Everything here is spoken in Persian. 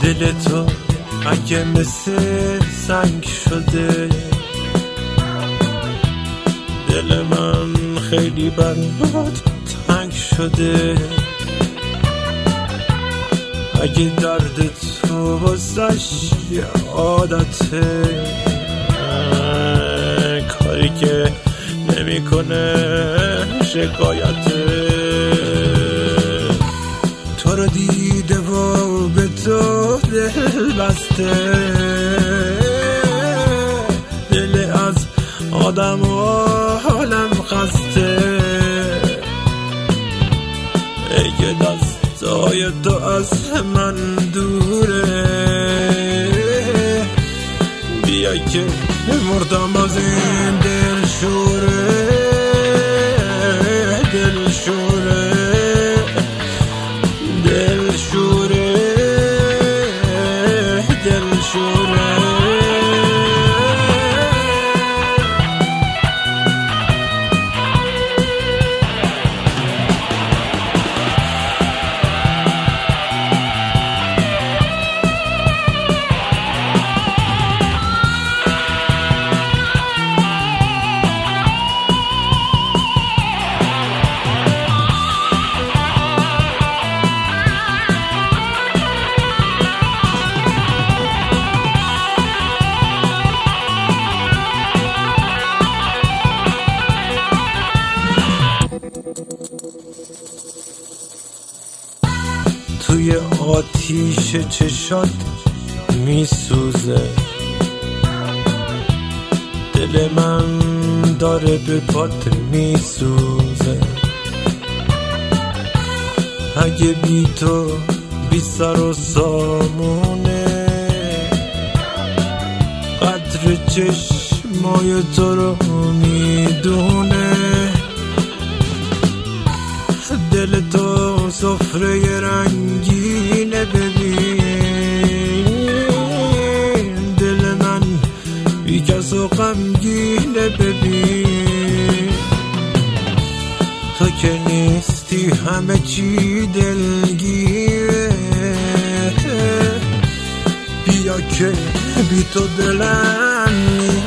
دل تو اگه مثل سنگ شده، دل من خیلی برات تنگ شده. اگه درد تو واسش یه عادته، کاری که نمیکنه شکایته. تو رو دیده و به تو دل بسته، دل از آدم و حالم خسته. ای دستای تو از من دوره، بیا که مردم از این دل شوره، دل شوره، دل شوره، دل شوره. توی آتیش چشات میسوزه، دل من داره به پات میسوزه. اگه بی تو بی سر و سامونه، قدر چشمای تو رو میدونه. دل تو سفره رنگینه ببین، دل من بی کس و غمگینه ببین. تو که نیستی همه چی دلگیره، بیا که بی تو دلم